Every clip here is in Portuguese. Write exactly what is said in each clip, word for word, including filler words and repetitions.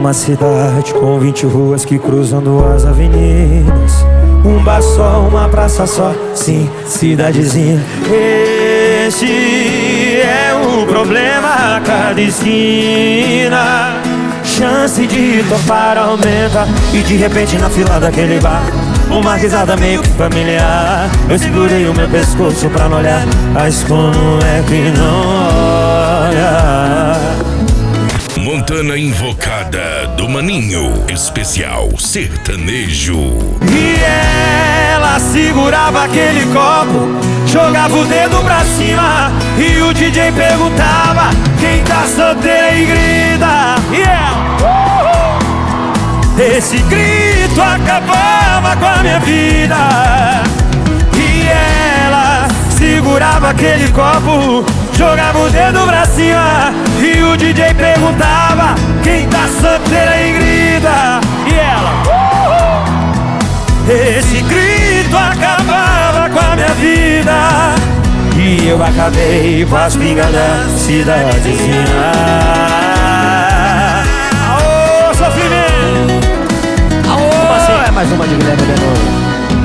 uma cidade com vinte ruas que cruzam duas avenidas. Um bar só, uma praça só, sim, cidadezinha. Esse é o problema a cada esquina. Chance de topar aumenta e de repente na fila daquele bar uma risada meio que familiar. Eu segurei o meu pescoço pra não olhar, mas como é que não olha? Montana Invocada do Maninho, especial sertanejo. E ela segurava aquele copo, jogava o dedo pra cima e o D J perguntava: quem tá solteira e grita. E ela, uh-huh! Esse grito acabava com a minha vida. E ela segurava aquele copo, jogava o dedo pra cima e o D J perguntava: quem tá solteira e grita. E ela, uh-huh! Esse grito acabava com a minha vida. E eu acabei com as pingas da cidadezinha. Aô, sofrimento! Aô! Como assim? É mais uma de Guilherme de novo.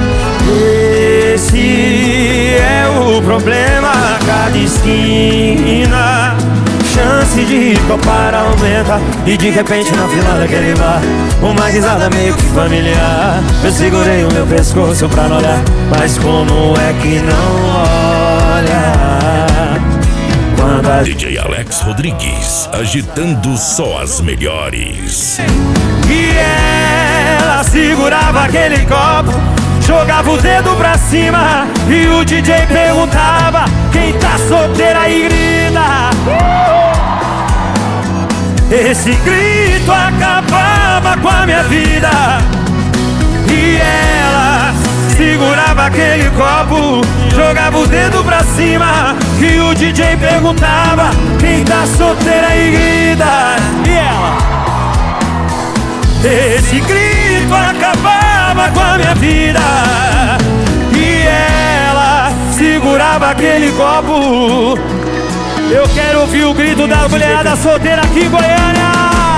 Esse é o problema a cada esquina. Chance de topar aumenta e de repente na fila daquele bar uma risada meio que familiar. Eu segurei o meu pescoço pra não olhar, mas como é que não olha? Quando a... D J Alex Rodrigues, agitando só as melhores. E ela segurava aquele copo, jogava o dedo pra cima e o D J perguntava: quem tá solteira e grita. Uh! Esse grito acabava com a minha vida. E ela segurava aquele copo, jogava o dedo pra cima e o D J perguntava: quem tá solteira e grita. E ela, esse grito acabava com a minha vida. E ela segurava aquele copo. Eu quero ouvir o grito da mulherada solteira aqui em Goiânia.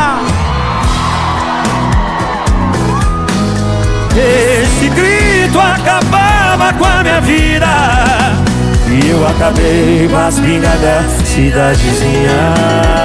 Esse grito acabava com a minha vida. E eu acabei com as pingas da cidadezinha.